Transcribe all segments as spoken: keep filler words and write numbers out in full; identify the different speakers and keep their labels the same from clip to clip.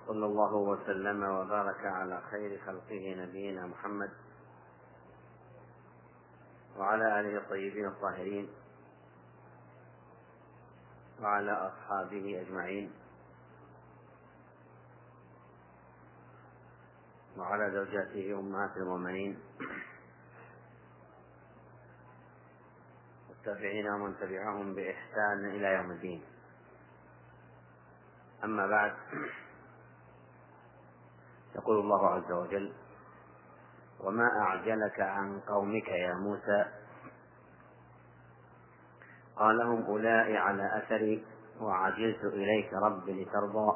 Speaker 1: صلى الله وسلم وبارك على خير خلقه نبينا محمد وعلى آله الطيبين الطاهرين وعلى أصحابه أجمعين وعلى زوجاته أمهات المؤمنين والتابعين ومن تبعهم بإحسان إلى يوم الدين. أما بعد، يقول الله عز وجل: وما أعجلك عن قومك يا موسى؟ قال: هم أولئك على أثري وعجلت إليك رب لترضى.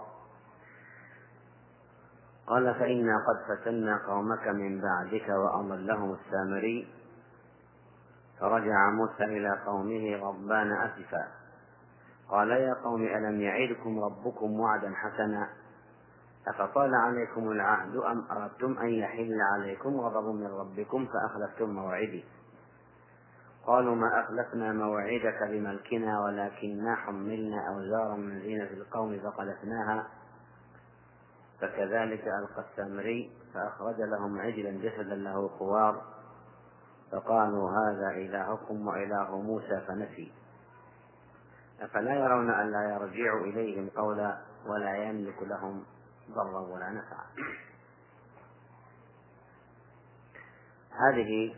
Speaker 1: قال: فإنا قد فتنا قومك من بعدك وأضلهم السامري. فرجع موسى إلى قومه غضبان أسفا قال: يا قوم ألم يعدكم ربكم وعدا حسنا أفطال عليكم العهد أم أردتم أن يحل عليكم غضب من ربكم فأخلفتم موعدي؟ قالوا: ما أخلفنا موعدك بملكنا ولكننا حملنا أوزارا من زينة القوم فقذفناها. فكذلك ألقى السامري فأخرج لهم عجلا جسدا له خوار فقالوا: هذا إلهكم وإله موسى فنسي. أفلا يرون ألا يرجع إليهم قولا ولا يملك لهم ضرا ولا نفعا. هذه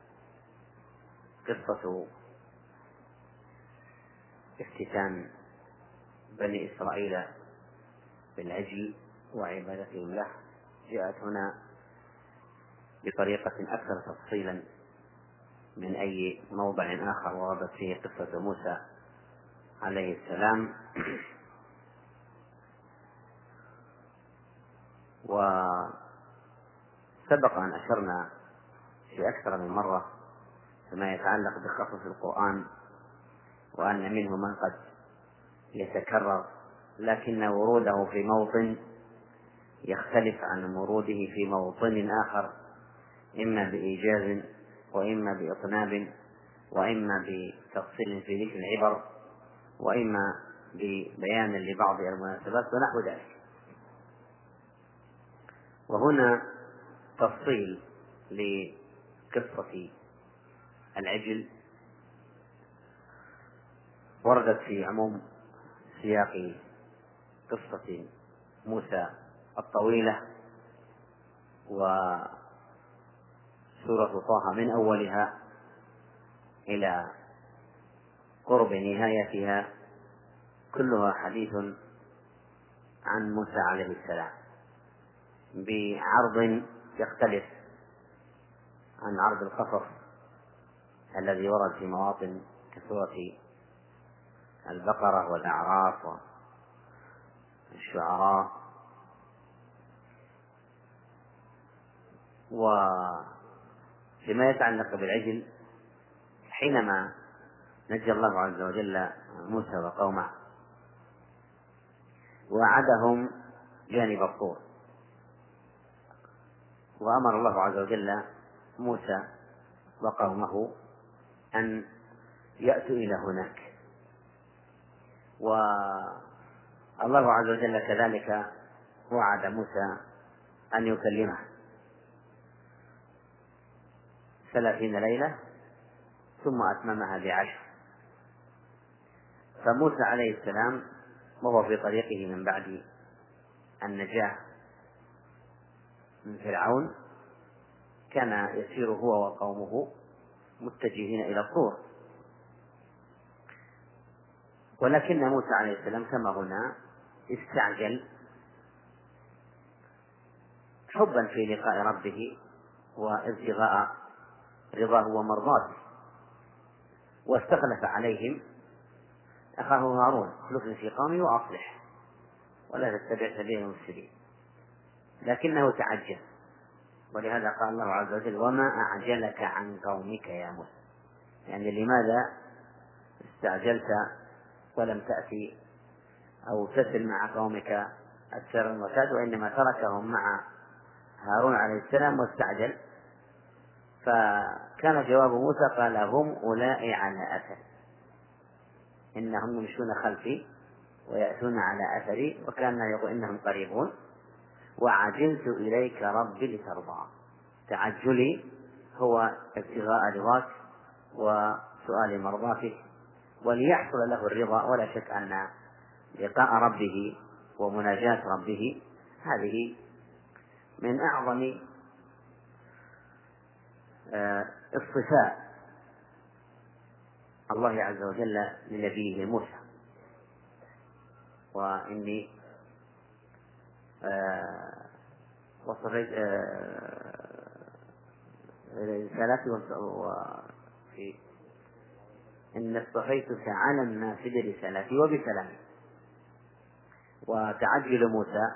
Speaker 1: قصة افتتان بني إسرائيل بالعجل وعبادتهم له، جاءت هنا بطريقة أكثر تفصيلا من أي موضع آخر وردت فيه قصة موسى عليه السلام. وسبق أن أشرنا في أكثر من مرة فيما يتعلق بقصص القرآن، وأن منه من قد يتكرر لكن وروده في موطن يختلف عن وروده في موطن آخر، إما بإيجاز وإما بإطناب وإما بتفصيل في ذكر العبر وإما ببيان لبعض المناسبات ونحو ذلك. وهنا تفصيل لقصة العجل وردت في عموم سياق قصة موسى الطويلة، وسورة طه من أولها إلى قرب نهايتها كلها حديث عن موسى عليه السلام بعرض يختلف عن عرض القصص الذي ورد في مواطن كسورة البقرة والأعراف والشعراء. وفيما يتعلق بالعجل، حينما نجى الله عز وجل موسى وقومه وعدهم جانب الطور، وأمر الله عز وجل موسى وقومه أن يأتوا إلى هناك، والله عز وجل كذلك وعد موسى أن يكلمه ثلاثين ليلة ثم أتممها بعشر. فموسى عليه السلام وهو في طريقه من بعد النجاة من فرعون كان يسير هو وقومه متجهين إلى الطور، ولكن موسى عليه السلام كما هنا استعجل حبا في لقاء ربه وابتغاء رضاه ومرضاته، واستخلف عليهم أخاه هارون: اخلفني في قومي وأصلح ولا تتبع سبيل المفسدين. لكنه تعجل، ولهذا قال الله عز وجل: وما أعجلك عن قومك يا موسى. يعني لماذا استعجلت ولم تأتي أو تسل مع قومك السر والرشاد، وإنما تركهم مع هارون عليه السلام واستعجل؟ فكان جواب موسى: قال: هم أولئك على أثري، إنهم يمشون خلفي ويأتون على أثري، وكان يقول إنهم قريبون وعجلت إليك ربي لترضى. تعجلي هو ابتغاء رضاك وسؤال مرضاتك وليحصل له الرضا. ولا شك أن لقاء ربه ومناجاة ربه هذه من أعظم اصطفاء الله عز وجل لنبيه موسى. وإني وصفيت رسالتي وفي إن اصطفيتك على الناس برسالتي وبكلامي. وتعجل موسى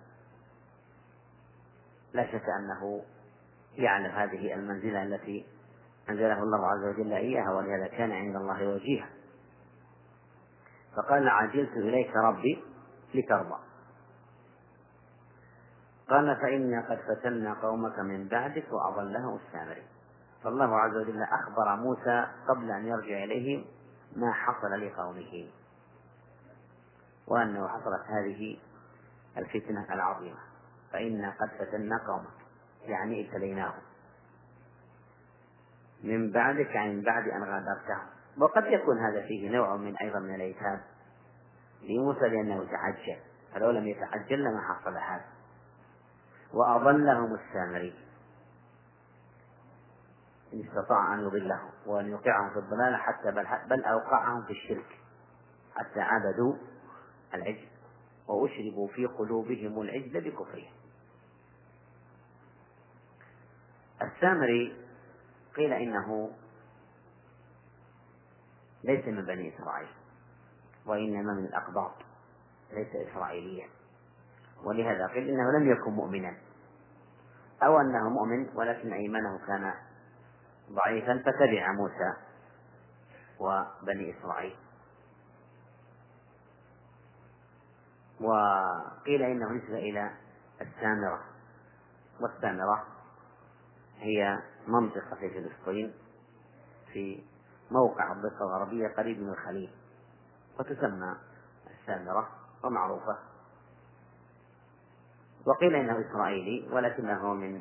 Speaker 1: لا شك أنه يعلم هذه المنزلة التي أنزله الله عز وجل إياها، ولهذا كان عند الله وجيها. فقال عجلت إليك ربي لترضى. قال فإنا قد فتنا قومك من بعدك وأضلهم السامري. فالله عز وجل أخبر موسى قبل أن يرجع إليهم ما حصل لقومه، وأنه حصلت هذه الفتنة العظيمة. فإنا قد فتنا قومك يعني ابتليناهم من بعدك عن بعد أن غادرتهم. وقد يكون هذا فيه نوع من أيضا من العتاب لموسى لأنه تعجل، فلو لم يتعجل لما حصل هذا. وأضلهم السامري، إن استطاع أن يضلهم وأن يوقعهم في الضلال حتى بل, بل أوقعهم في الشرك حتى عبدوا العجل وأشربوا في قلوبهم العجل بكفرهم. السامري قيل إنه ليس من بني إسرائيل وإنما من الأقباط، ليس إسرائيليا، ولهذا قيل إنه لم يكن مؤمنا أو أنه مؤمن ولكن إيمانه كان ضعيفا فتبع موسى وبني إسرائيل. وقيل إنه نسب إلى السامرة، والسامرة هي منطقة في فلسطين في موقع الضفة الغربية قريب من الخليل، وتسمى السامرة ومعروفة. وقيل إنه إسرائيلي ولكنه من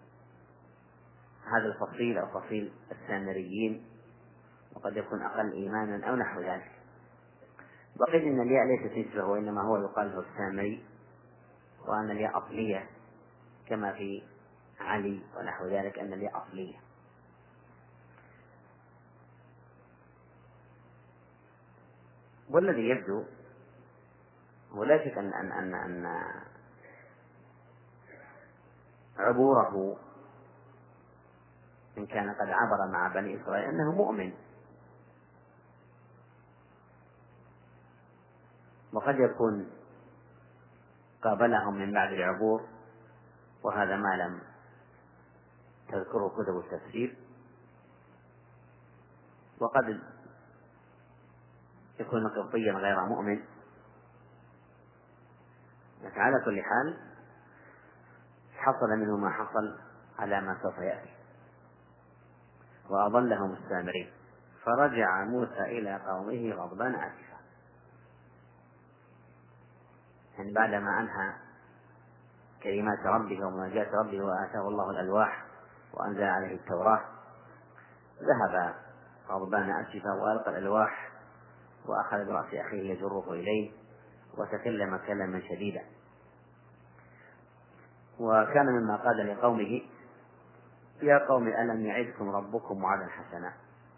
Speaker 1: هذا الفصيل أو فصيل السامريين، وقد يكون أقل إيمانا أو نحو ذلك. وقيل إن الياء ليست نسبة وإنما هو يقال له السامري، وأن الياء أصلية كما في علي ونحو ذلك أن الياء أصلية. والذي يبدو ولا شك أن أن أن, أن عبوره إن كان قد عبر مع بني إسرائيل أنه مؤمن، وقد يكون قابلهم من بعد العبور، وهذا ما لم تذكره كتب التفسير. وقد يكون قبطيا غير مؤمن، لكن على كل حال حصل منه ما حصل على ما سوف يأتي. وأضلهم السامري. فرجع موسى إلى قومه غضبان آسفا، يعني بعدما أنهى كلمات ربه ومناجاة ربه وآتاه الله الألواح وأنزل عليه التوراة، ذهب غضبان آسفا وألقى الألواح وأخذ برأس أخيه يجره إليه وتكلم كلاما شديدا. وكان مما قال لقومه: يا قوم ألم يعدكم ربكم وعدا حسنا،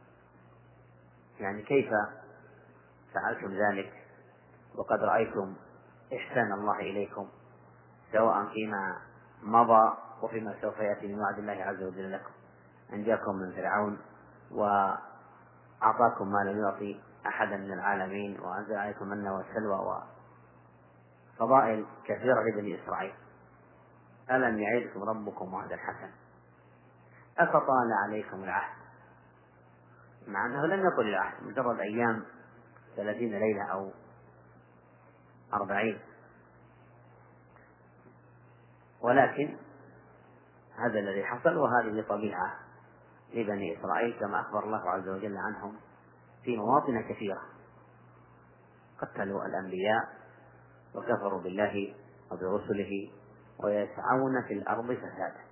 Speaker 1: يعني كيف فعلتم ذلك وقد رأيتم إحسان الله إليكم سواء فيما مضى وفيما سوف يأتي من وعد الله عز وجل لكم، أنجاكم من فرعون وأعطاكم ما لم يعطي أحدا من العالمين وأنزل عليكم من والسلوى وفضائل كثيرة لبني إسرائيل. ألم يعدكم ربكم وعدا حسنا أفطال عليكم العهد، مع أنه لم يطل العهد، مجرد أيام ثلاثين ليلة أو أربعين، ولكن هذا الذي حصل، وهذه طبيعة لبني إسرائيل كما أخبر الله عز وجل عنهم في مواطن كثيرة. قتلوا الأنبياء وكفروا بالله وبرسله ويسعون في الأرض فسادا.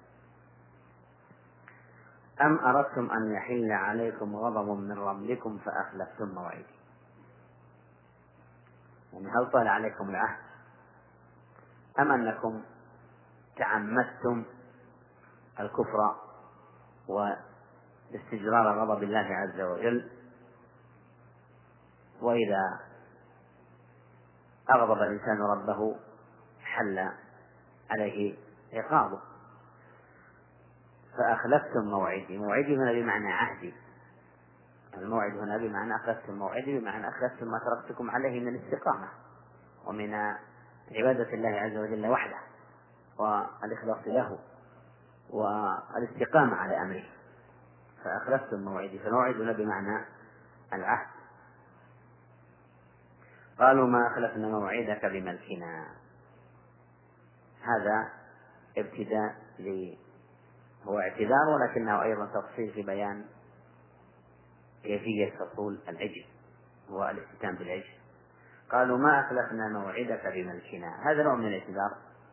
Speaker 1: أم أردتم أن يحل عليكم غضب من ربكم فأخلفتم موعدي. يعني هل طال عليكم العهد أم أنكم تعمدتم الكفر واستجرار غضب الله عز وجل، وإذا أغضب الإنسان ربه حل عليه عقابه. فأخلفتم موعدي. موعدي هنا بمعنى عهدي، الموعد هنا بمعنى أخلفتم موعدي، بمعنى أخلفتم ما تركتكم عليه من الاستقامة ومن عبادة الله عز وجل وحده والإخلاص له والاستقامة على أمره. فأخلفتم موعدي، فالموعد هنا بمعنى العهد. قالوا ما أخلفنا موعدك بملكنا. هذا ابتداء هو اعتذار، ولكنه أيضا تفصيل في بيان كيفية حصول العجل والاختتام بالعجل. قالوا ما أخلفنا موعدك بملكنا. هذا نوع من الاعتذار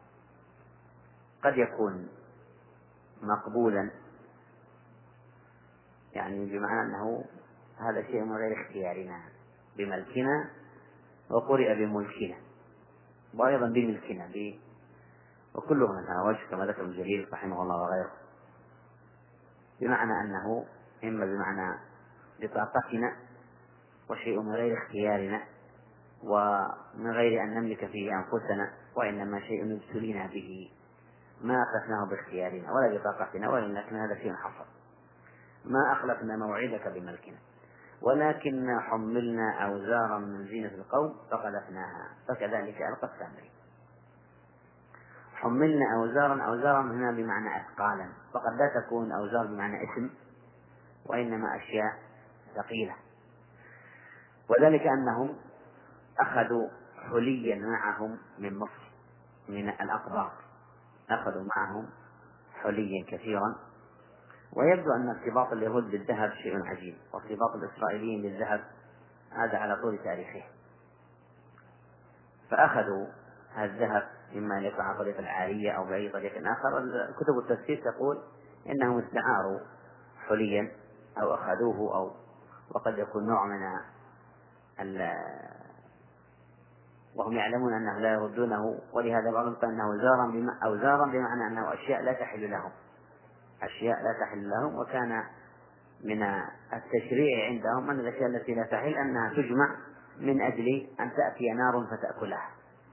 Speaker 1: قد يكون مقبولا، يعني بمعنى أنه هذا شيء من غير اختيارنا، بملكنا، وقرئ بملكنا، وأيضا بملكنا، وكله منها وجه كما ذكر الجليل رحمه الله وغيره، بمعنى أنه إما بمعنى بطاقتنا وشيء من غير اختيارنا ومن غير أن نملك فيه أنفسنا، وإنما شيء يبتلينا به ما أخلفناه باختيارنا ولا بطاقتنا، ولكن هذا شيء حصل. ما أخلفنا موعدك بملكنا ولكن حملنا أوزارا من زينة القوم فقذفناها فكذلك ألقى السامري. حملنا أوزارا، أوزارا هنا بمعنى أثقالا، فقد لا تكون أوزار بمعنى اسم، وإنما أشياء ثقيلة، وذلك أنهم أخذوا حليا معهم من مصر من الأقباط، أخذوا معهم حليا كثيرا. ويبدو أن ارتباط اليهود بالذهب شيء عجيب، وارتباط الإسرائيليين بالذهب هذا على طول تاريخه. فأخذوا هذا الذهب إما يكون عن طريق العارية أو بأي طريق آخر. كتب التفسير تقول إنهم استعاروا حليا أو أخذوه، أو وقد يكون نوع من ال وهم يعلمون أنه لا يردونه، ولهذا بعضهم قال أنه أوزارا بم... أوزارا بمعنى أنه أشياء لا تحل لهم، أشياء لا تحل لهم. وكان من التشريع عندهم أن الأشياء التي لا تحل أنها تجمع من أجل أن تأتي نار فتأكلها.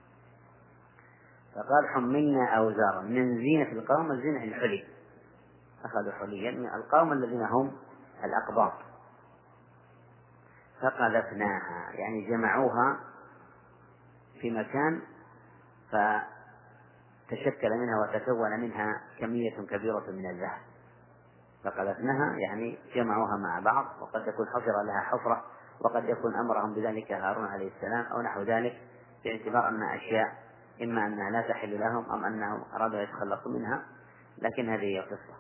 Speaker 1: فقال حملنا أوزارا من زينة القوم، الزينة الحلي، أخذوا حليا من القوم الذين هم الأقباط فقذفناها، يعني جمعوها في مكان فتشكل منها وتكون منها كمية كبيرة من الذهب. فقذفناها يعني جمعوها مع بعض، وقد يكون حفر لها حفرة، وقد يكون أمرهم بذلك هارون عليه السلام أو نحو ذلك، باعتبار أن أشياء إما أنها لا تحل لهم أم أنهم أرادوا يتخلصوا منها، لكن هذه هي القصة.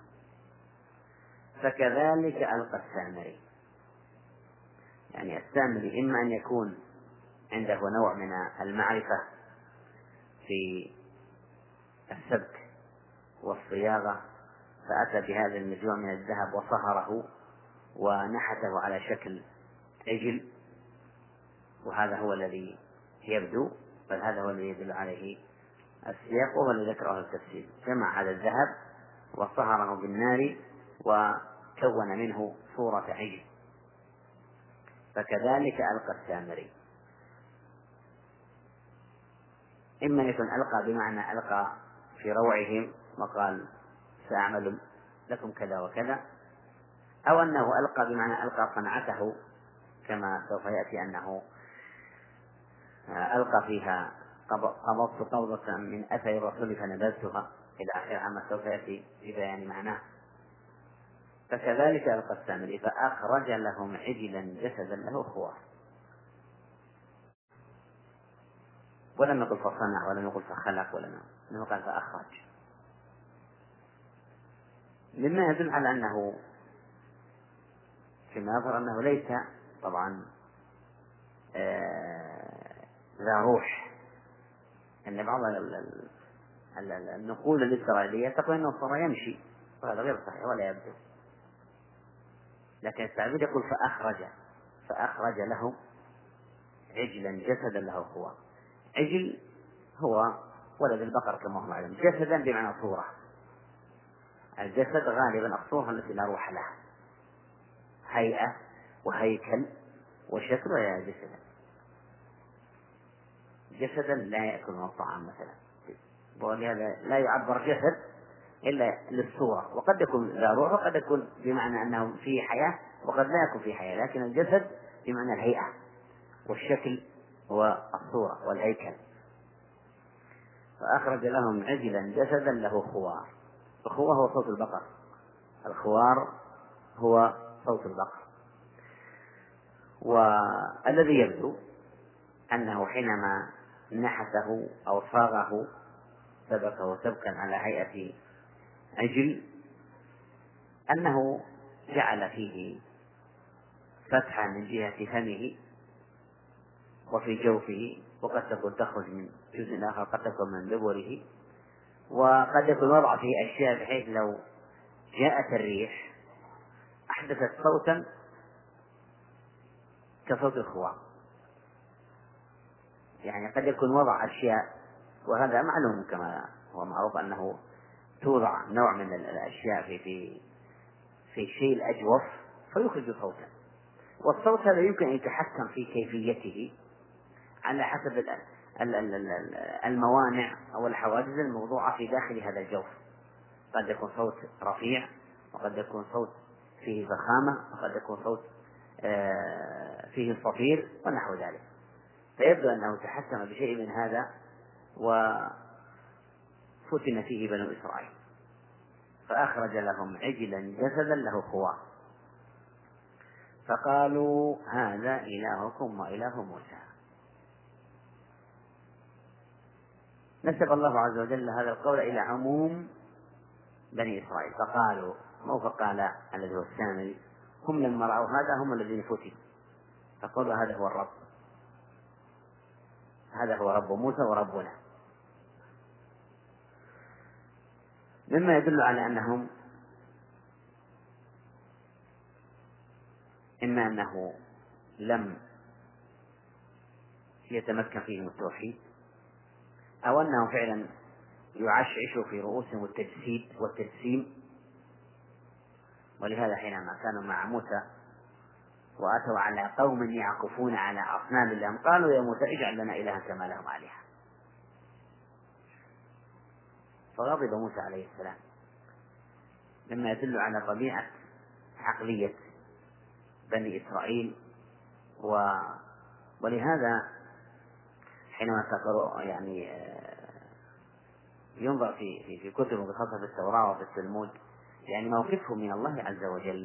Speaker 1: فكذلك ألقى السامري، يعني السامري إما أن يكون عنده نوع من المعرفة في السبك والصياغة، فأتى بهذا المجموع من الذهب وصهره ونحته على شكل عجل، وهذا هو الذي يبدو، بل هذا هو الذي يدل عليه السياق، وهو الذي ذكره التفسير. جمع هذا الذهب وصهره بالنار وكون منه صورة عجل. فكذلك ألقى السامري، إما يكون ألقى بمعنى ألقى في روعهم وقال سأعمل لكم كذا وكذا، أو أنه ألقى بمعنى ألقى صنعته، كما سوف يأتي أنه ألقى فيها قبضت قبضة من أثر الرسول فنبذتها إلى آخر عما سوف يأتي في بيان معناه. فكذلك ألقى السامري فأخرج لهم عجلا جسدا له خوار، ولم يقل فصنع ولم يقل فخلق ولم يقل قال فأخرج، مما يدل على أنه فيما يظهر أنه ليس طبعا ذا روح، أن بعض النقول الإسرائيلية تقول أنه صار يمشي، وهذا غير صحيح ولا يبدو. لكن التعبير يقول فأخرج فأخرج له عجلا جسدا له خوار. عجل هو ولد البقر كما هو معلوم، جسدا بمعنى صورة. الجسد غالبا الصورة التي لا روح لها، هيئة وهيكل وشكل ويا جسدا. جسدا لا يأكل من الطعام مثلا، ولهذا لا يعبر جسد إلا للصورة، وقد يكون لا روح وقد يكون بمعنى أنه فيه حياة وقد لا يكون فيه حياة، لكن الجسد بمعنى الهيئة والشكل والصورة والهيكل. فأخرج لهم عجلا جسدا له خوار. الخوار هو صوت البقر، الخوار هو صوت البقر. والذي يبدو أنه حينما نحته أو صاغه سبكه سبكا على هيئة عجل أنه جعل فيه فتحة من جهة فمه وفي جوفه، وقد تكون تخرج من جزء آخر، قد تكون من دبره، وقد يكون وضع فيه أشياء بحيث لو جاءت الريح أحدثت صوتا كصوت الخوار. يعني قد يكون وضع أشياء، وهذا معلوم كما هو معروف أنه توضع نوع من الأشياء في في في شيء الأجوف فيخرج صوتا، والصوت هذا يمكن أن يتحكم في كيفيته على حسب الموانع أو الحواجز الموضوعة في داخل هذا الجوف. قد يكون صوت رفيع، وقد يكون صوت فيه فخامة، وقد يكون صوت فيه صفير ونحو ذلك. فيبدو أنه تحكم بشيء من هذا وفتن فيه بنو إسرائيل. فأخرج لهم عجلا جسدا له خوار فقالوا هذا إلهكم وإله موسى. نسب الله عز وجل هذا القول إلى عموم بني إسرائيل. فقالوا مو فقال الذي هو السامري، هم لما رأوا هذا هم الذين فتنوا فقالوا هذا هو الرب، هذا هو رب موسى وربنا، مما يدل على أنهم إما أنه لم يتمكن فيهم التوحيد، أو أنهم فعلا يعشعشوا في رؤوسهم التجسيد والتجسيم. ولهذا حينما كانوا مع موسى وأتوا على قوم يعكفون على أصنام لهم قالوا يا موسى اجعل لنا إلها كما لهم آلهة. فغضب موسى عليه السلام، مما يدل على طبيعة عقلية بني إسرائيل. و... ولهذا حينما تقرأ يعني ينظر في في, في كتب بخاصة في التوراة وفي التلمود، يعني موقفهم من الله عز وجل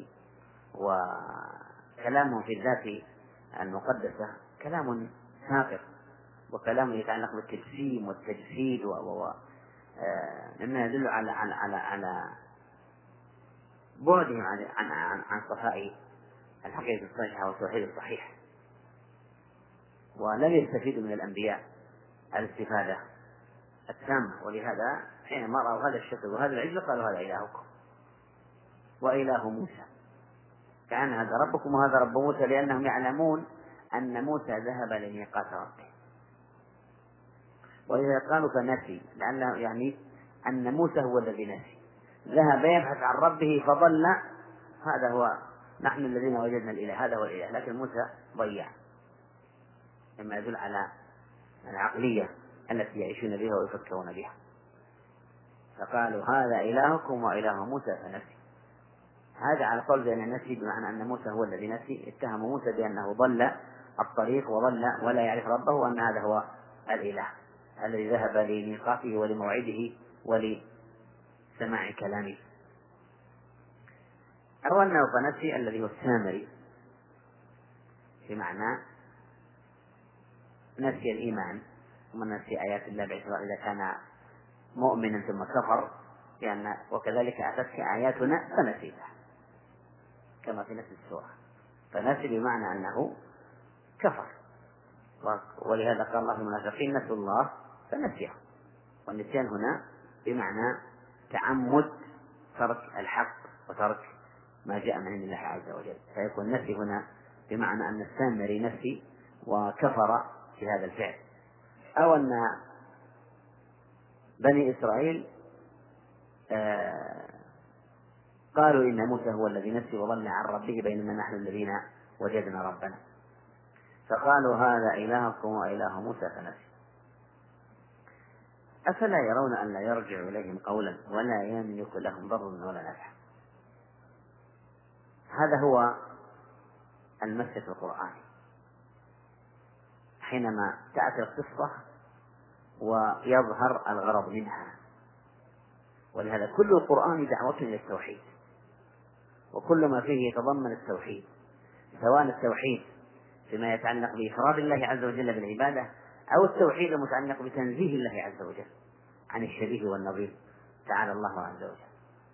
Speaker 1: وكلامهم في الذات المقدسة كلام ساقط، وكلام يتعلق بالتجسيم والتجسيد و مما يدل على على على, على بعدهم عن عن عن, عن صفاء الحقيقة الصحيحة والتوحيد الصحيح. ولم يستفيدوا من الأنبياء الاستفادة التامة. ولهذا حينما رأوا هذا الشكل وهذا العجل قالوا هذا إلهكم وإله موسى، كان هذا ربكم وهذا رب موسى، لأنهم يعلمون أن موسى ذهب لميقات ربه. وإذا قالوا فنسي، لأنه يعني أن موسى هو الذي نسي، ذهب يبحث عن ربه فضل، هذا هو نحن الذين وجدنا الإله، هذا هو الإله، لكن موسى ضيع، مما يدل على العقلية التي يعيشون بها ويفكرون بها. فقالوا هذا إلهكم وإله موسى فنسي. هذا على قول بأن النسي بمعنى أن موسى هو الذي نسي، اتهموا موسى بأنه ضل الطريق وضل ولا يعرف ربه، وأن هذا هو الإله الذي ذهب لميقاته ولموعده ولسماع كلامه. أو أنه فنسي الذي هو السامري، بمعنى نسي الإيمان ومن نسي آيات الله باعتبار إذا كان مؤمنا ثم كفر، لأن وكذلك أتتك آياتنا فنسيتها كما في نفس السورة. فنسي بمعنى أنه كفر، ولهذا قال الله المنافقين نسوا الله فنسيهم. والنسيان هنا بمعنى تعمد ترك الحق وترك ما جاء من عند الله عز وجل، فيكون نفي هنا بمعنى أن السامري نفي وكفر في هذا الفعل، أو أن بني إسرائيل آه قالوا إن موسى هو الذي نسي وضل عن ربه بينما نحن الذين وجدنا ربنا، فقالوا هذا إلهكم وإله موسى فنسي. أفلا يرون أن لا يرجع إليهم قولا ولا يملك لهم ضر ولا نفع؟ هذا هو المسك القرآني حينما تأتي القصة ويظهر الغرض منها. ولهذا كل القرآن دعوة إلى التوحيد، وكل ما فيه يتضمن التوحيد، سواء التوحيد فيما يتعلق بإفراد الله عز وجل بالعبادة، أو التوحيد المتعلق بتنزيه الله عز وجل عن الشبيه والنظير، تعالى الله عز وجل.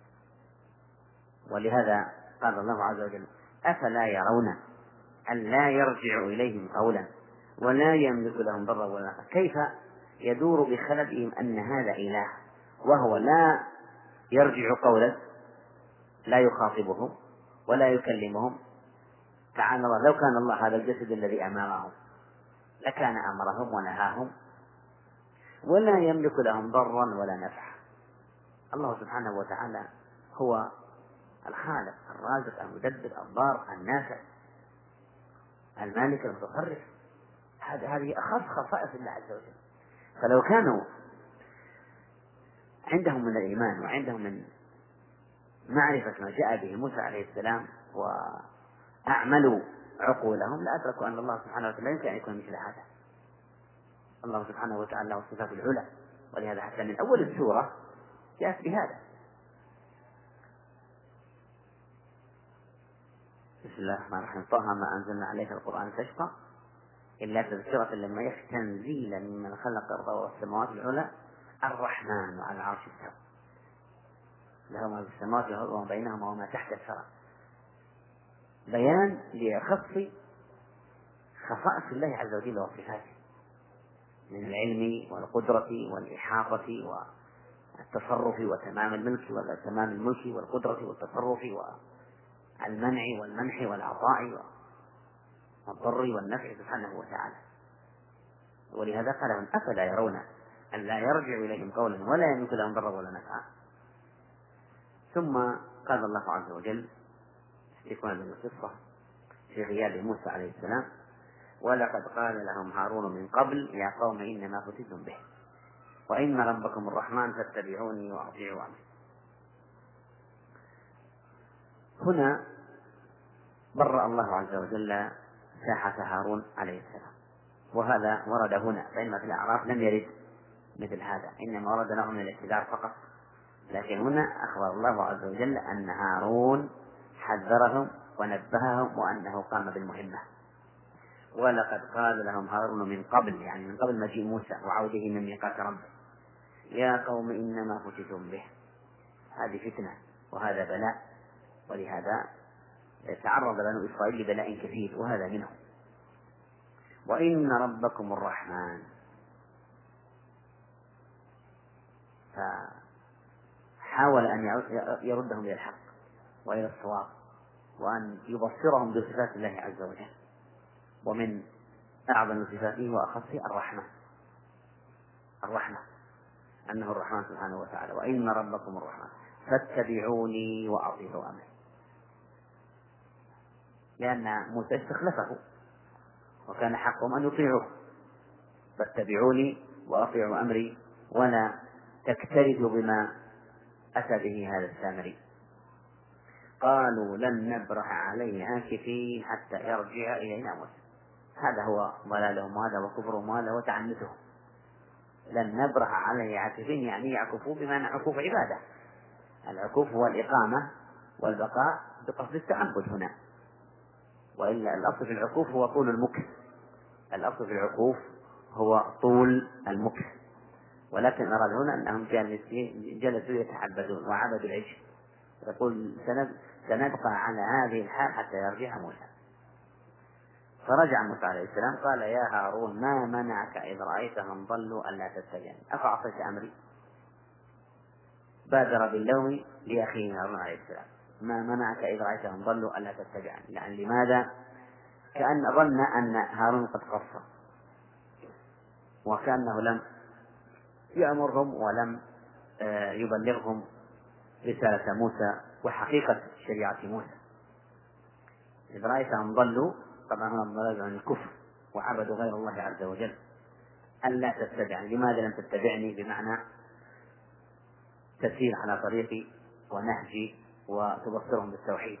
Speaker 1: ولهذا قال الله عز وجل أفلا يرون أن لا يرجع إليهم قولا ولا يملك لهم ضرا ولا نفعا. كيف يدور بخلدهم أن هذا إله وهو لا يرجع قولا، لا يخاطبهم ولا يكلمهم؟ تعالى الله، لو كان الله هذا الجسد الذي أمامهم لكان أمرهم ونهاهم، ولا يملك لهم ضرا ولا نفعا. الله سبحانه وتعالى هو الخالق الرازق المدبر الضار النافع المالك المتصرف. هذه أخص خصائص الله عز وجل. فلو كانوا عندهم من الإيمان وعندهم من معرفة ما جاء به موسى عليه السلام وأعملوا عقولهم لأدركوا أن الله سبحانه وتعالى يمكن أن يكون مثل هذا. الله سبحانه وتعالى له الصفات العلى، ولهذا حتى من أول السورة جاءت بهذا. بسم الله الرحمن الرحيم طه ما أنزلنا عليك القرآن تشقى إلا تذكرة لما يخ تنزيلا ممن خلق الأرض والسماوات العلى الرحمن على العرش استوى له ما في السماوات والأرض وما بينهما وما تحت الثرى. بيان لخص خصائص الله عز وجل وصفاته من العلم والقدرة والإحاطة والتصرف وتمام الملك وتمام الملك والقدرة والتصرف والمنع والمنح والعطاء والضر والنفع سبحانه وتعالى. ولهذا قال لهم أفلا يرون أن لا يرجع إليهم قولا ولا يملك لهم ضرا ولا نفعا. ثم قال الله عز وجل استكمالا للقصة في غياب موسى عليه السلام ولقد قال لهم هارون من قبل يا قوم إنما فتنتم به وإن ربكم الرحمن فاتبعوني وأطيعوا أمري. هنا برأ الله عز وجل ساحة هارون عليه السلام، وهذا ورد هنا، بينما في الأعراف لم يرد مثل هذا، إنما ورد نوع من الاعتذار فقط. لكن هنا أخبر الله عز وجل أن هارون حذرهم ونبههم وأنه قام بالمهمة. ولقد قال لهم هارون من قبل، يعني من قبل مجيء موسى وعوده من ميقات ربه، يا قوم إنما فتنتم به. هذه فتنة وهذا بلاء، ولهذا تعرض بنو إسرائيل لبلاء كثير وهذا منه. وإن ربكم الرحمن، فحاول أن يردهم إلى الحق وإلى الصواب وأن يبصرهم بصفات الله عز وجل، ومن أعظم صفاته وأخصه الرحمة. الرحمة أنه الرحمن سبحانه وتعالى. وإن ربكم الرحمن فاتبعوني وأطيعوا أمري، لأن موسى استخلفه وكان حقهم أن يطيعوه. فاتبعوني وأطيعوا أمري ولا تكترثوا بما أتى به هذا السامري. قالوا لن نبرح عليه عاكفين حتى يرجع إلينا موسى. هذا هو ضلالهم وهذا هو كفرهم وهذا هو تعنتهم. لن نبرح عليه عاكفين يعني يعكفوا بمعنى عكوف عبادة. العكوف هو الإقامة والبقاء بقصد التعبد هنا، وإلا الأصل في العكوف هو طول المكث. الأصل في العكوف هو طول المكث، ولكن أراد هنا أنهم جلسوا يتعبدون وعبدوا العجل. يقول سنبقى على هذه الحال حتى يرجع موسى. فرجع موسى عليه السلام قال يا هارون ما منعك إذ رأيتهم ضلوا ألا تتبعني أفعصيت أمري؟ بادر باللوم لأخيه هارون عليه السلام: ما منعك إذ رأيتهم ضلوا ألا تتبعني؟ يعني لماذا؟ كأن ظن أن هارون قد قصر، وكأنه لم يأمرهم ولم يبلغهم رسالة موسى وحقيقة شريعة موسى. إذ رأيتهم ضلوا، طبعا هم ضلوا عن الكفر وعبدوا غير الله عز وجل. ألا تتبعني، لماذا لم تتبعني؟ بمعنى تسير على طريقي ونهجي وتبصرهم بالتوحيد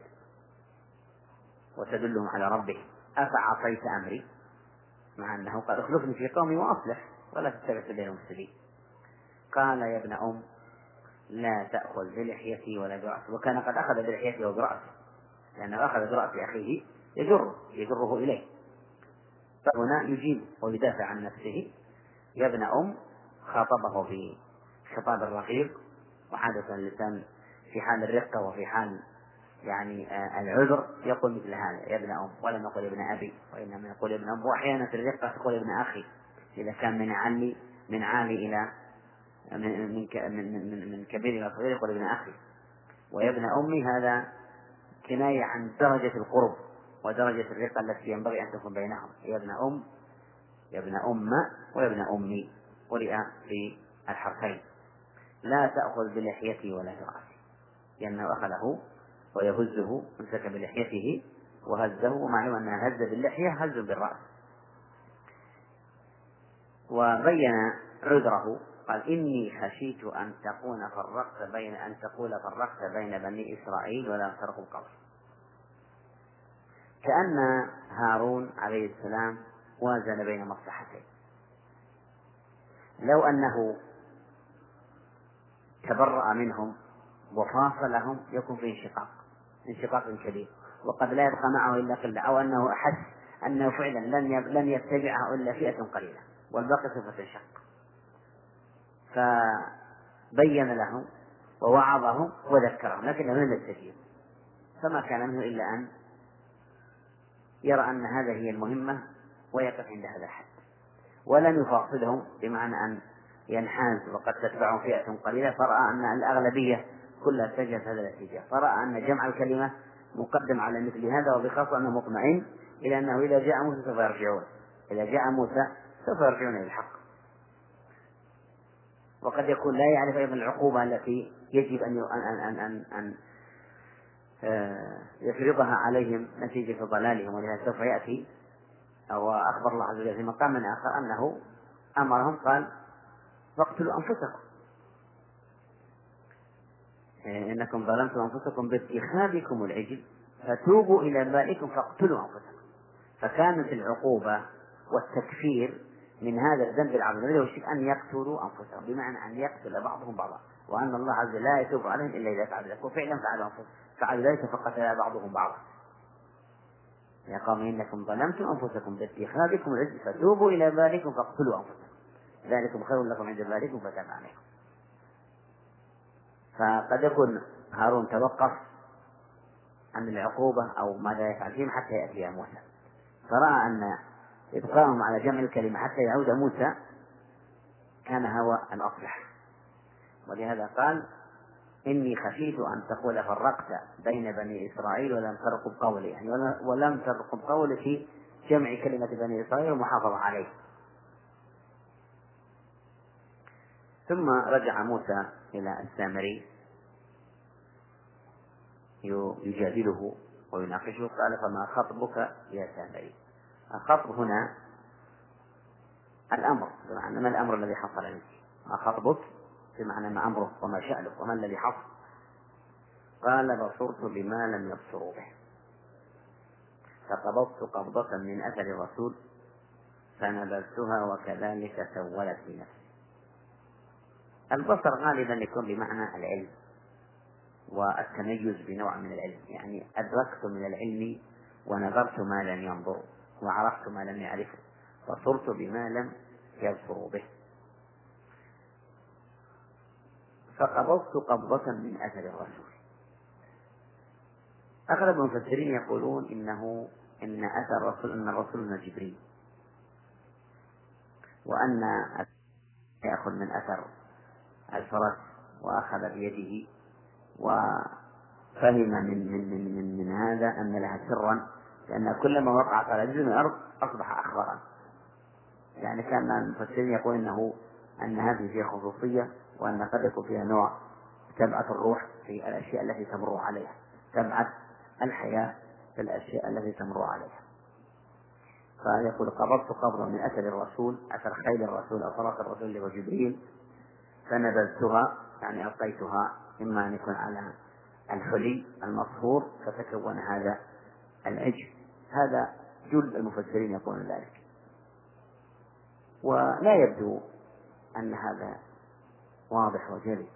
Speaker 1: وتدلهم على ربهم. أفعصيت أمري، مع أنه قد اخلفني في قومي وأصلح ولا تتبع سبيل المفسدين. قال: يا ابن أم لا تأخذ بلحيتي ولا برأسي. وكان قد أخذ بلحيته وبرأسه، لأنه أخذ برأس أخيه يجره يجره إليه، فهنا يجيب ويدافع عن نفسه. يا ابن أم خاطبه بخطاب الرقيق، وعادة اللسان في حال الرقة وفي حال يعني العذر يقول مثل هذا: يا ابن أم، ولم يقل ابن أبي، وإنما يقول ابن أم. وأحيانا في الرقة تقول ابن أخي إذا كان من علي من عالي إلى من من من, من كبير إلى صغير يقول ابن أخي. ويا ابن أمي هذا كناية عن درجة القرب ودرجة الرقة التي ينبغي أن تكون بينهم. يا ابن أم، يا ابن أم، ويا ابن أمي، قرئ في الحرفين. لا تأخذ بلحيتي ولا برأسي، لأنه أخذه ويهزه، امسك بلحيته وهزه، ومعلوم أن هز باللحية هز بالرأس. وبين عذره، قال: إني خشيت أن تكون فرقت بين أن تقول فرقت بين بني إسرائيل ولا تفرق القول. كأن هارون عليه السلام وازن بين مصلحتين. لو أنه تبرأ منهم وفاصلهم يكون في انشقاق انشقاق كبير، وقد لا يبقى معه إلا قلة، أو أنه أحس أنه فعلا لن لن يتبعه إلا فئة قليلة والباقي سوف تنشق. فبين لهم ووعظهم وذكرهم، لكنه لم يستجيب، فما كان منه إلا أن يرى أن هذا هي المهمة ويقف عند هذا الحد، ولم يفاصلهم بمعنى أن ينحاز وقد تتبعهم فئة قليلة، فرأى أن الأغلبية كلها اتجهت هذا الاتجاه، فرأى أن جمع الكلمة مقدم على مثل هذا، وبخاصة أنه مطمئن إلى أنه إذا جاء موسى سوف يرجعون إذا جاء موسى سوف يرجعون إلى الحق. وقد يكون لا يعرف أيضا العقوبة التي يجب أن أن أن أن يفرضها عليهم نتيجة ضلالهم، ولهذا سوف يأتي. أو أخبر الله عز وجل في مقام آخر أنه أمرهم قال: فاقتلوا أنفسكم إنكم ظلمتم أنفسكم باتخاذكم العجل فتوبوا إلى بارئكم فاقتلوا أنفسكم. فكانت العقوبة والتكفير من هذا الذنب العظيم الذي هو الشرك أن يقتلوا أنفسهم، بمعنى أن يقتل بعضهم بعضا، وأن الله عز وجل لا يتوب عليهم إلا إذا فعلوا ذلك، وفعلا فعلوا فعلوا ذلك فقتل بعضهم بعضا. يا قوم إنكم ظلمتم أنفسكم باتخاذكم العجل فتوبوا إلى بارئكم فاقتلوا أنفسكم ذلكم خير لكم عند بارئكم فتاب عليكم. فقد يكون هارون توقف عن العقوبة أو ماذا يفعل فيهم حتى يأتي موسى، فرأى أن إبقاءهم على جمع الكلمة حتى يعود موسى كان هو الأصلح، ولهذا قال: إني خشيت أن تقول فرقت بين بني إسرائيل ولم ترقب قولي، يعني ولم ترقب قولي في جمع كلمة بني إسرائيل ومحافظة عليه. ثم رجع موسى إلى السامري يجادله ويناقشه، قال: فما خطبك يا سامري؟ الخطب هنا الأمر، بمعنى ما الأمر الذي حصل منك؟ ما خطبك بمعنى ما أمره وما شأنه وما الذي حصل؟ قال: بصرت بما لم يبصروا به، فقبضت قبضة من أثر الرسول فنبذتها وكذلك سولت بنفسي. البصر غالبا يكون بمعنى العلم والتميز بنوع من العلم، يعني أدركت من العلم ونظرت ما لم ينظر وعرفت ما لم يعرفه، بصرت بما لم يبصروا به. فقبضت قبضة من أثر الرسول. أغلب المفسرين يقولون إنه إن أثر الرسول أن الرسول من جبريل، وأن يأخذ من أثر الفرس وأخذ بيده وفهم من, من, من, من, من هذا أن لها سرا، لأن كلما وقعت على جزء من الأرض أصبح أخضرا. يعني كان المفسرين يقول إنه أن هذه فيها خصوصية، وأن قد يكون فيها نوع تبعث الروح في الأشياء التي تمر عليها، تبعث الحياة في الأشياء التي تمر عليها. فيقول قبضت قبضا من أثر الرسول، أثر خيل الرسول أو فرس الرسول اللي هو جبريل، فنبذتها يعني ألقيتها، إما أن يكون على الحلي المصفور فتكون هذا العجل. هذا جل المفسرين يقولون ذلك، ولا يبدو أن هذا واضح وجلي.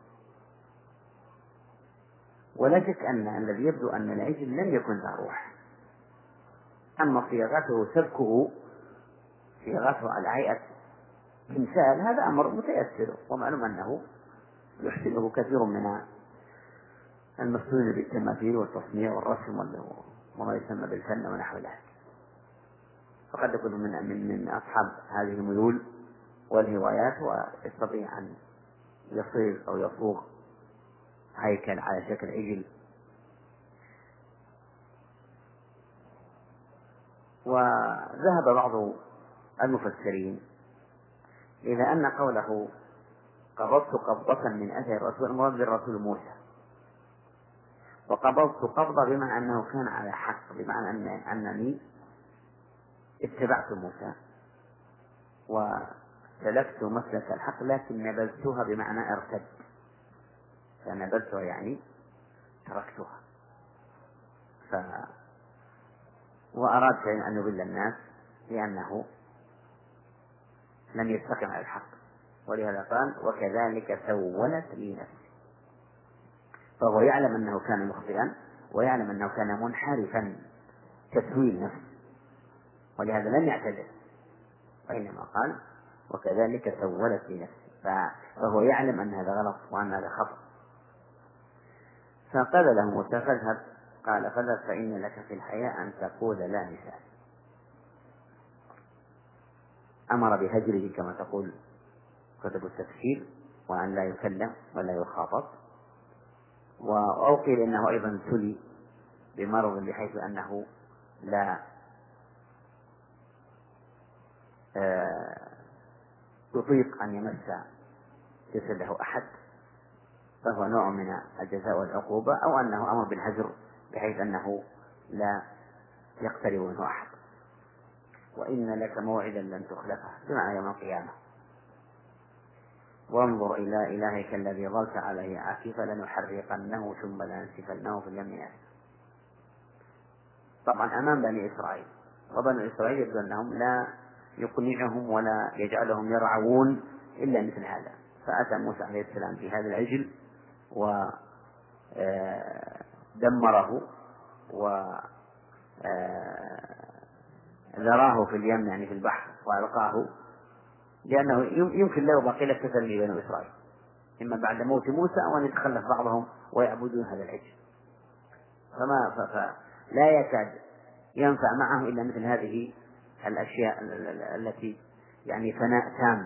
Speaker 1: ولا شك أن الذي يبدو أن العجل لم يكن ذا روح، أما صياغته سبكه صياغته على هيئة تمثال هذا أمر متيسر، ومعلوم أنه يحسنه كثير من المسؤولين بالتماثيل والتصنيع والرسم وما يسمى بالفن ونحو ذلك. فقد يكون من من من أصحاب هذه الميول والهوايات ويستطيع أن يصيغ أو يصوغ هيكل على شكل عجل. وذهب بعض المفسرين إلى أن قوله قبضت قبضة من أثر الرسول المراد بالرسول موسى، وقبضت قبضة بمعنى أنه كان على حق، بمعنى أن أنني اتبعت موسى وسلكت مسلك الحق، لكن نبذتها بمعنى ارتد، فنبذتها يعني تركتها. ف... وأراد أن يضل الناس لأنه لم يستقم على الحق، ولهذا قال وكذلك سولت لي نفسي. فهو يعلم أنه كان مخطئا، ويعلم أنه كان منحرفا تسويل نفسه، ولهذا لم يعتذر، وإنما قال وكذلك سولت لي نفسي. فهو يعلم أن هذا غلط وأن هذا خطأ. فقال له موسى فاذهب، قال فاذهب فإن لك في الحياة أن تقول لا مثال. أمر بهجره كما تقول كتب التفسير، وأن لا يكلم ولا يخاطب. وأوقي أنه أيضا ابتلي بمرض بحيث أنه لا يطيق أن يمس جسده أحد، فهو نوع من الجزاء والعقوبة، أو أنه أمر بالهجر بحيث أنه لا يقترب منه أحد. وإن لك موعدا لن تخلفه، بمعنى يوم القيامة. وانظر إلى إلهك الذي ظلت عليه عاكفا لنحرقنه ثم لننسفنه في اليم ناسفا. طبعا أمام بني إسرائيل، وبني إسرائيل يبدو أنهم لا يقنعهم ولا يجعلهم يرعون إلا مثل هذا. فأتى موسى عليه السلام في هذا العجل ودمره وذراه في اليم يعني في البحر وألقاه، لأنه يمكن له بقية تسلي بني إسرائيل، إما بعد موت موسى أو أن يتخلف بعضهم ويعبدون هذا العجل. فما فلا يكاد ينفع معه إلا مثل هذه الأشياء التي يعني فناء تام.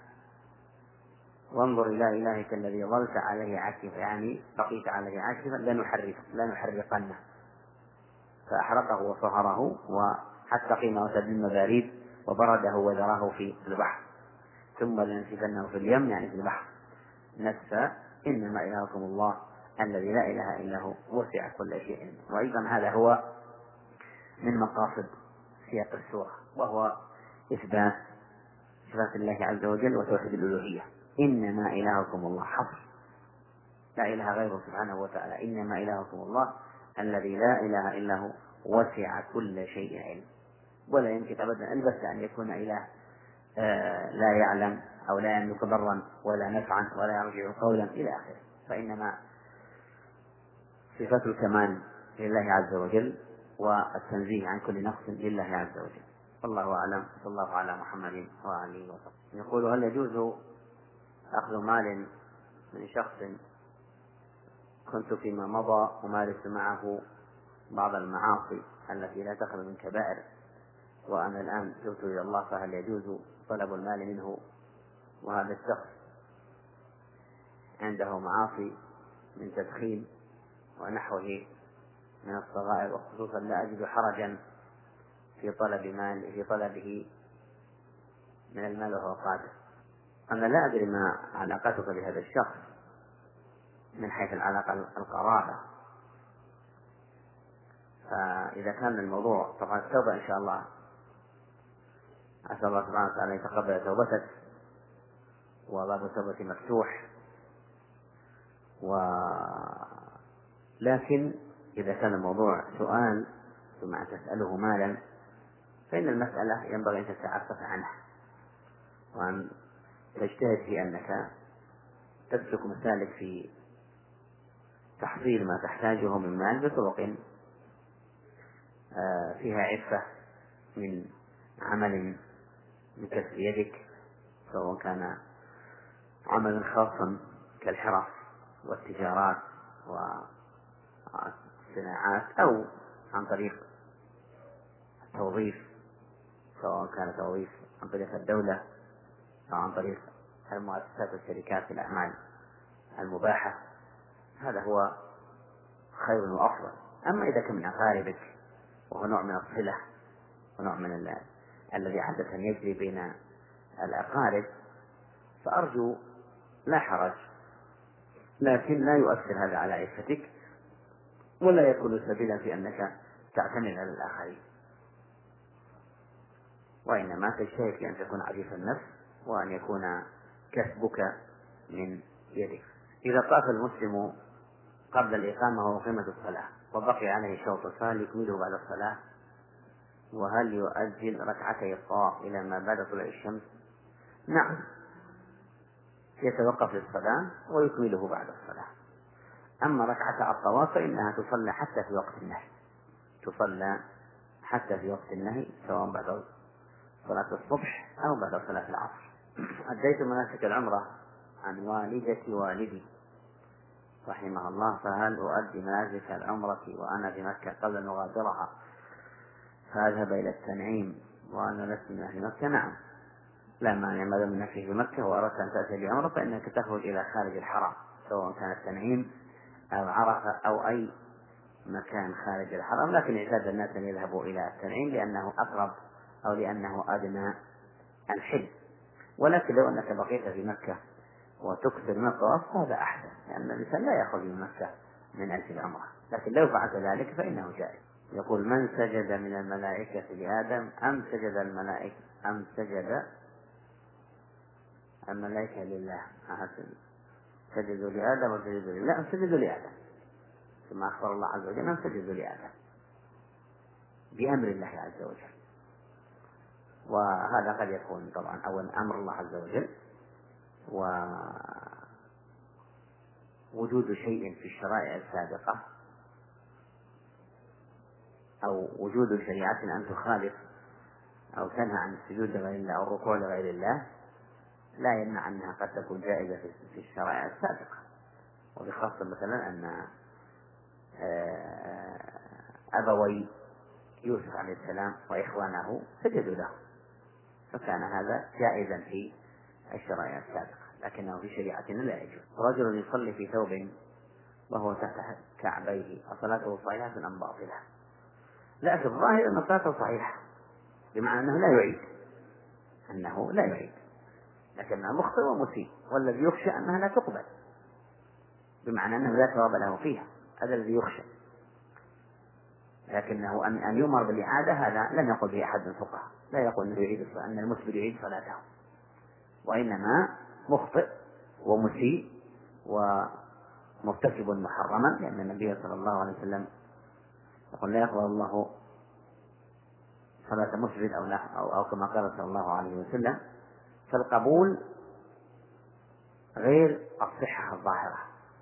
Speaker 1: وانظر إلى إلهك الذي ظلت عليه عاكفا، يعني بقيت عليه عاكفا لنحرق لنحرقنه، فأحرقه وصهره وحتى قيم وسد المباريد وبرده وذراه في البحر، ثم لننسفنه في اليم يعني في البحر نسفا. إنما إلهكم الله الذي لا إله إلا هو وسع كل شيء. وأيضا هذا هو من مقاصد سياق السورة، وهو إثبات صفات الله عز وجل وتوحيد الألوهية. إنما إلهكم الله حصر، لا إله غيره سبحانه وتعالى. إنما إلهكم الله الذي لا إله إلا هو وسع كل شيء علم. ولا يمكن أبدا البس أن يكون إله آه لا يعلم أو لا يملك ضرا ولا نفعا ولا يرجع قولا إلى آخره. فإنما صفات الكمال لله عز وجل، والتنزيه عن كل نقص لله عز وجل. والله أعلم. صلى الله على محمد وآله وصحبه. يقول هل يجوز أخذ مال من شخص كنت فيما مضى أمارس معه بعض المعاصي التي لا تخلو من كبائر، وأنا الآن تبت إلى الله، فهل يجوز طلب المال منه وهذا الشخص عنده معاصي من تدخين ونحوه من الصغائر، وخصوصا لا أجد حرجا في طلب مال في طلبه من المال وهو قادر. أنا لا أدري ما علاقتك بهذا الشخص من حيث العلاقة القرابة، فإذا كان الموضوع طبعا التوبة إن شاء الله، أسأل الله سبحانه وتعالى يتقبل توبتك، وباب التوبة مفتوح. ولكن إذا كان الموضوع سؤال ثم تسأله مالا فإن المسألة ينبغي أن تتعفف عنها، وأن تجتهد في أنك تسلك مسالك في تحصيل ما تحتاجه من مال بطرق فيها عفة من عمل من كسب يدك، سواء كان عملا خاصا كالحرف والتجارات والصناعات، أو عن طريق التوظيف، سواء كان توظيف عن طريق الدولة أو عن طريق المؤسسات والشركات في الأعمال المباحة. هذا هو خير وأفضل. أما إذا كان من أقاربك وهو نوع من الصلة ونوع من ال... الذي عادة يجري بين الأقارب، فأرجو لا حرج، لكن لا يؤثر هذا على عفتك ولا يكون سبيلا في أنك تعتمد على الآخرين، وإنما تجتهد في أن تكون عفيف النفس وأن يكون كسبك من يدك. إذا طاف المسلم قبل الإقامة وقيمة الصلاة وبقي عليه شوط فهل يكمله بعد الصلاة؟ وهل يؤجل ركعتي الطواف إلى ما بعد طلوع الشمس؟ نعم، يتوقف للصلاة ويكمله بعد الصلاة. أما ركعة الطواف فإنها تصلى حتى في وقت النهي، تصلى حتى في وقت النهي سواء بعد صلاة الصبح أو بعد صلاة العصر. أديت مناسك العمرة عن والدة والدي رحمه الله، فهل أؤدي مناسك العمرة وأنا في مكة قبل أن أغادرها فأذهب إلى التنعيم وأنا لست من أهل مكة؟ نعم، لا مانع ما دام أنك في مكة وأردت أن تأتي بعمرة فإنك تخرج إلى خارج الحرم، سواء كان التنعيم أو عرفة أو أي مكان خارج الحرم، لكن اعتاد الناس أن يذهبوا إلى التنعيم لأنه أقرب أو لأنه أدنى الحل. ولكن لو أنك بقيت في مكة وتكثر من الطواف هذا أحسن، لأن الإنسان لا يخرج من مكة من أجل العمرة، لكن لو فعلت ذلك فإنه جائز. يقول: من سجد من الملائكة لآدم أم سجد الملائكة أم سجد الملائكة لله؟ أحسن، سجدوا لآدم وسجدوا لله، أم سجدوا لآدم، ثم أخبر الله عز وجل أم سجدوا لآدم بأمر الله عز وجل. وهذا قد يكون طبعا أول أمر الله عز وجل، ووجود شيء في الشرائع السابقة أو وجود شريعة أن تخالف أو تنهى عن السجود لغير الله أو الركوع لغير الله لا يمنع أنها قد تكون جائزة في الشرائع السابقة. وبخاصة مثلا أن أبوي يوسف عليه السلام وإخوانه سجدوا له، فكان هذا جائزا في الشرائع السابقة، لكنه في شريعتنا لا يجوز. رجل يصلي في ثوب وهو تحت كعبيه أصلاته صحيحة أم باطلة؟ لا، في الظاهر أن صلاته صحيحة، بمعنى أنه لا يعيد أنه لا يعيد لكنه مخطئ ومسيء، والذي يخشى أنها لا تقبل، بمعنى أنه لا ثواب له فيها، هذا الذي يخشى. لكنه أن يؤمر بالإعادة هذا لم يقل به أحد من الفقهاء، لا يقول أنه يعيد أن المسلم يعيد صلاته، وإنما مخطئ ومسيء ومرتكب محرما، لأن النبي صلى الله عليه وسلم يقول: لا يقبل الله صلاة مسجد أو, أو, أو كما قال صلى الله عليه وسلم. فالقبول غير الصحة الظاهرة،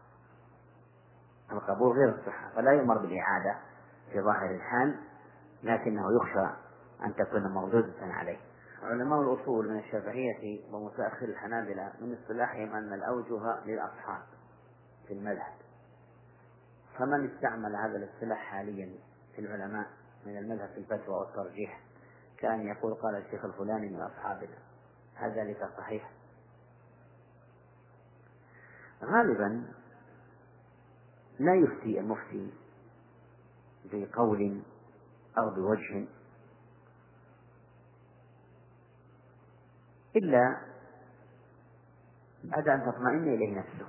Speaker 1: القبول غير الصحة، فلا يؤمر بالإعادة في ظاهر الحال، لكنه يخشى أن تكون مردودة عليه. علماء الأصول من الشافعية ومتأخر الحنابلة من اصطلاحهم أن الأوجه للأصحاب في المذهب، فمن استعمل هذا الاصطلاح حاليا في العلماء من المذهب في الفتوى والترجيح كان يقول: قال الشيخ الفلاني من أصحابنا، هل ذلك صحيح؟ غالبا لا يفتي المفتي بقول أو بوجه إلا بعد أن تطمئن إليه نفسه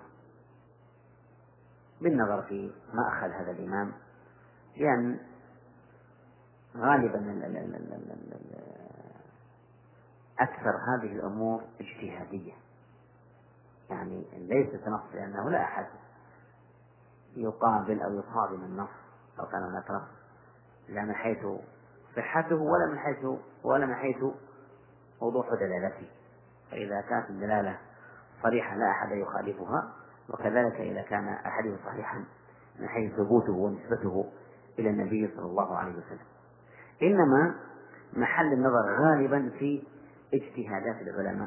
Speaker 1: بالنظر في ما أخذ هذا الإمام، لأن غالبا أكثر هذه الأمور اجتهادية، يعني ليست نص، لأنه لا أحد يقابل أو يصادم النص أو كان هناك نص، لا من حيث صحته ولا من حيث ولا من حيث وضوح دلالته. فإذا كانت الدلالة صريحة لا أحد يخالفها، وكذلك إذا كان أحدهم صحيحا من حيث ثبوته ونسبته إلى النبي صلى الله عليه وسلم. إنما محل النظر غالبا في اجتهادات العلماء.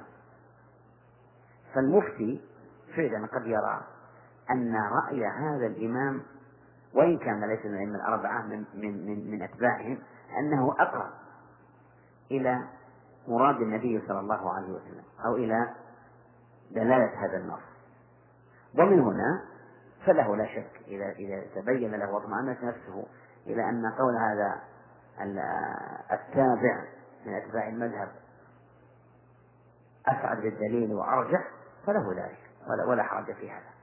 Speaker 1: فالمفتي فعلا قد يرى أن رأي هذا الإمام، وإن كان ليس من الأئمة الأربعة من, من, من, من أتباعهم، أنه أقرب إلى مراد النبي صلى الله عليه وسلم أو إلى دلالة هذا النص. ومن هنا فله لا شك إذا إذا تبين له واطمأنت نفسه إلى أن قول هذا التابع من أتباع المذهب أسعد للدليل وأرجح، فله ذلك ولا, ولا حرج في هذا.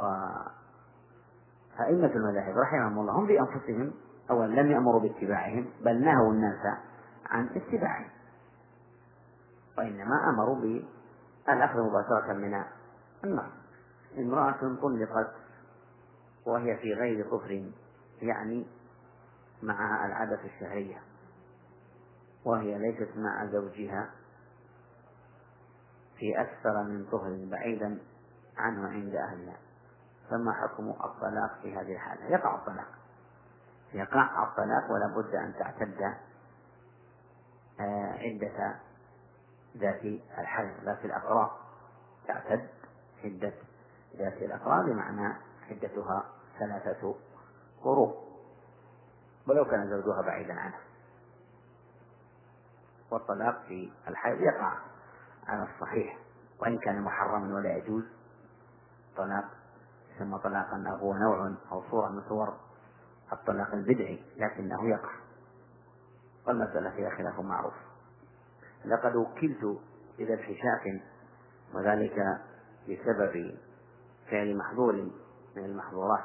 Speaker 1: فأئمة المذاهب رحمهم الله هم بأنفسهم أولا لم يأمروا باتباعهم، بل نهوا الناس عن اتباعهم، وإنما أمروا بالأخذ مباشرة من النص. امرأة طلقت وهي في غير طهر، يعني معها العادة الشهرية، وهي ليست مع زوجها في أكثر من طهر بعيدا عنه عند أهلها، فما حكم الطلاق في هذه الحالة؟ يقع الطلاق يقع الطلاق ولا بد أن تعتد عدة ذات الحيض ذات الأقراء، تعتد عدة ذات الأقراء بمعنى عدتها ثلاثة قروء ولو كان زوجها بعيدا عنها. والطلاق في الحيض يقع على الصحيح، وإن كان محرما ولا يجوز. طلاق ثم طلاقا هو نوع أو صورة من صور الطلاق البدعي، لكنه يقع، والمسألة فيها خلاف معروف. لقد وكلت إلى الحشاة، وذلك بسبب فعل محظور من المحظورات،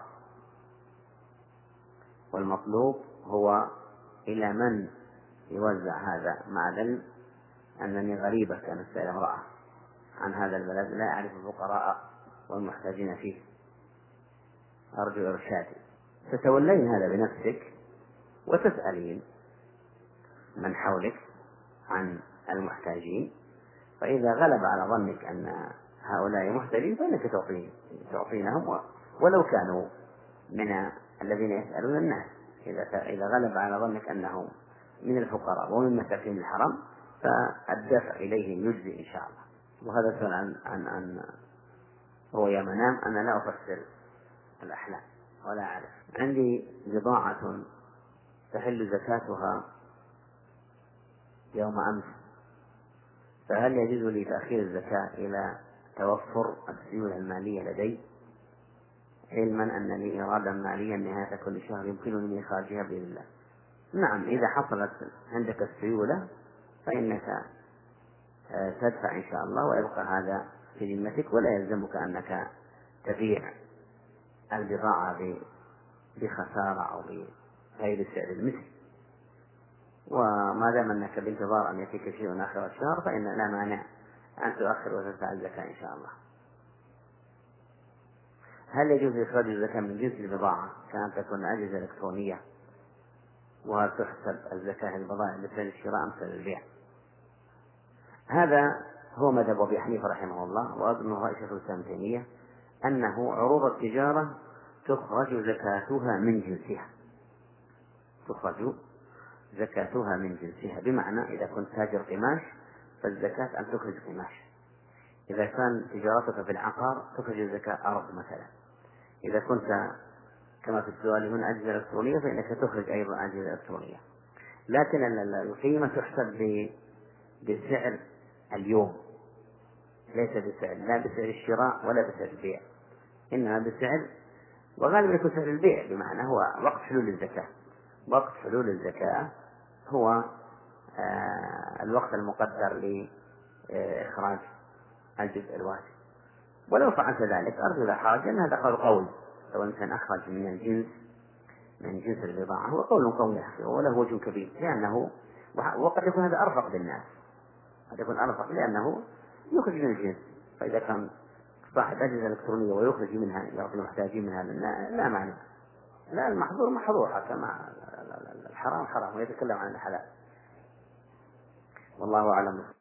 Speaker 1: والمطلوب هو إلى من يوزع هذا، مع العلم أنني غريبة كانت سائل امرأة عن هذا البلد، لا أعرف الفقراء والمحتاجين فيه، أرجو إرشادي. تتولين هذا بنفسك وتسألين من حولك عن المحتاجين، فإذا غلب على ظنك أن هؤلاء محتاجين فإنك تعطينهم ولو كانوا من الذين يسألون الناس. إذا غلب على ظنك أنهم من الفقراء ومن مساكين الحرم فالدفع إليهم يجزي إن شاء الله. وهذا سؤال عن عن عن رؤيا منام. أنا لا أفسر الأحلام ولا أعرف. عندي بضاعة تحل زكاتها يوم أمس، فهل يجوز لي تأخير الزكاة إلى توفر السيولة المالية لدي، علما أن لي إرادا ماليا نهاية كل شهر يمكنني من إخراجها بإذن الله؟ نعم، إذا حصلت عندك السيولة فإنك تدفع إن شاء الله ويبقى هذا في ذمتك، ولا يلزمك أنك تبيع البضاعة بخسارة أو بغير سعر المثل. وما دام أنك بانتظار أن يأتيك شيء آخر الشهر فإن لا مانع أن تؤخر وتدفع الزكاة إن شاء الله. هل يجوز إخراج الزكاة من جنس البضاعة كانت تكون أجهزة إلكترونية، وهل تحسب الزكاة البضائع مثل الشراء مثل البيع؟ هذا هو مذهب أبي حنيفة رحمه الله، وأظنه رأي شيخ الإسلام ابن تيمية، أنه عروض التجارة تخرج زكاتها من جنسها، تخرج زكاتها من جنسها، بمعنى إذا كنت تاجر قماش فالزكاة أن تخرج قماش، إذا كان تجارتك في العقار تخرج الزكاة أرض مثلا، إذا كنت كما في السؤال هنا أجهزة إلكترونية فإنك تخرج أيضا أجهزة إلكترونية. لكن القيمة تحسب بسعر اليوم، ليس بسعر لا بسعر الشراء ولا بسعر البيع، إنما بسعر، وغالبا يكون سعر البيع، بمعنى هو وقت حلول الزكاة. وقت حلول الزكاة هو آه الوقت المقدر لإخراج الجزء الواجب. ولو فعلت ذلك أرجو لا حرج، أن هذا قول قوي. لو الإنسان أخرج من الجنس من جنس البضاعة هو قول قوي وله وجه كبير، لأنه وقد يكون هذا أرفق بالناس، قد يكون أرفق لأنه يخرج من الجنس. فإذا كان صاحب أجهزة إلكترونية ويخرج منها يعطي المحتاجين منها لا معنى. لا، المحظور محظور، كما الحرام حرام ويتكلم عن الحلال. والله أعلم.